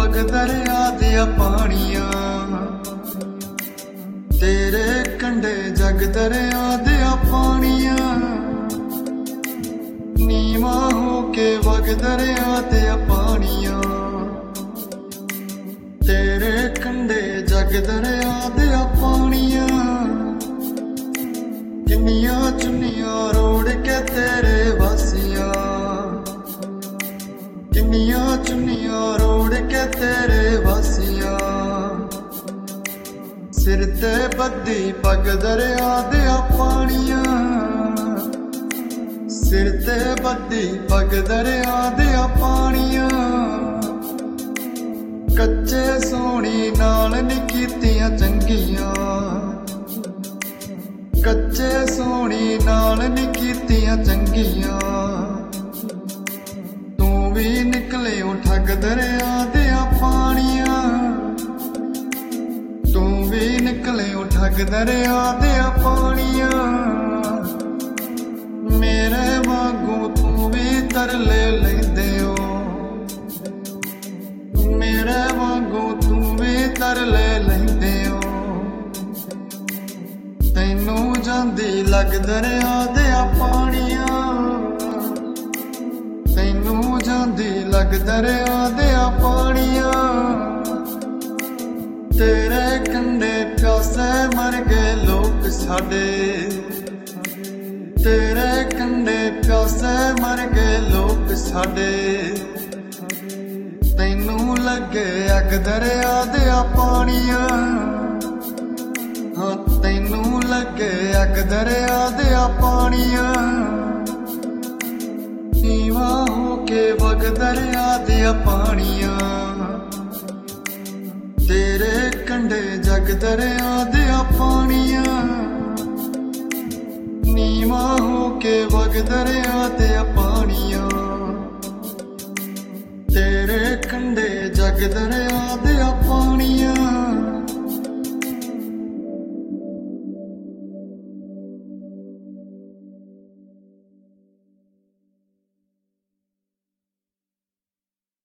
ਵਗ ਦਰਿਆ ਦੀਆਂ ਪਾਣੀਆਂ, ਤੇਰੇ ਕੰਢੇ ਜਗ ਦਰਿਆ ਦੀਆਂ ਪਾਣੀਆਂ। ਨੀਵਾਂ ਹੋ ਕੇ ਵਗ ਦਰਿਆ ਦੀਆਂ ਪਾਣੀਆਂ, ਤੇਰੇ ਕੰਢੇ ਜਗ ਦਰਿਆ ਦੀਆਂ ਪਾਣੀਆਂ। ਕਿੰਨੀਆਂ ਚੁੰਨੀਆਂ ਰੋੜ ਕੇ ਤੇਰੇ ਵਾਸੀਆਂ, ਕਿੰਨੀਆਂ ਚੁੰਨੀਆਂ ਰੋੜ ਕੇ ਤੇਰੇ ਵਾਸੀਆਂ। ਸਿਰ ਤੇ ਬੱਧੀ ਪੱਗ ਦਰਿਆ ਦੀਆਂ ਪਾਣੀਆਂ, ਸਿਰ ਤੇ ਬੱਧੀ ਪੱਗ ਦਰਿਆ ਦੀਆਂ ਪਾਣੀਆਂ। ਕੱਚੇ ਸੋਹਣੀ ਨਾਲ ਨੀ ਕੀਤੀਆਂ ਚੰਗੀਆਂ, ਕੱਚੇ ਸੋਹਣੀ ਨਾਲ ਨੀ ਕੀਤੀਆਂ ਚੰਗੀਆਂ। ਤੂੰ ਵੀ ਨਿਕਲਿਓ ਠੱਗ ਦਰਿਆ ਦੀਆਂ ਪਾਣੀਆਂ, ਤੂੰ ਵੀ ਨਿਕਲਿਓ ਠੱਗ ਦਰਿਆ ਦੀਆਂ ਪਾਣੀਆਂ। ਮੇਰੇ ਵਾਂਗੂ ਤੂੰ ਵੀ ਤਰਲੇ ਲੈਂਦਿਓ, ਮੇਰੇ ਵਾਂਗੂ ਤੂੰ ਵੀ ਤਰਲੇ ਲੈਂਦਿਓ। ਤੈਨੂੰ ਜਾਂਦੀ ਲੱਗ ਦਰਿਆ ਦੀਆਂ ਪਾਣੀਆਂ, ਤੈਨੂੰ ਜਾਂਦੀ ਲੱਗ ਦਰਿਆ ਦੀਆਂ ਪਾਣੀਆਂ। ਤੇਰੇ ਕੰਢੇ ਪਿਆਸੇ ਮਰ ਗਏ ਲੋਕ ਸਾਡੇ, ਤੇਰੇ ਕੰਢੇ ਪਿਆਸੇ ਮਰ ਗਏ ਲੋਕ ਸਾਡੇ। ਤੈਨੂੰ ਲੱਗੇ ਅੱਗ ਦਰਿਆ ਦੀਆਂ ਪਾਣੀਆਂ, ਹਾਂ ਤੈਨੂੰ ਲੱਗੇ ਅੱਗ ਦਰਿਆ ਦੀਆਂ ਪਾਣੀਆਂ। ਨੀਵਾਂ ਹੋ ਕੇ ਵਗ ਦਰਿਆ ਦੀਆਂ ਪਾਣੀਆਂ, ਤੇਰੇ ਕੰਢੇ ਜਗ ਦਰਿਆ ਦੀਆਂ ਪਾਣੀਆਂ। ਨੀਵਾਂ ਹੋ ਕੇ ਵਗ ਦਰਿਆ ਦੀਆਂ ਪਾਣੀਆਂ, ਤੇਰੇ ਕੰਢੇ ਜਗ ਦਰਿਆ ਦੀਆਂ ਪਾਣੀਆਂ।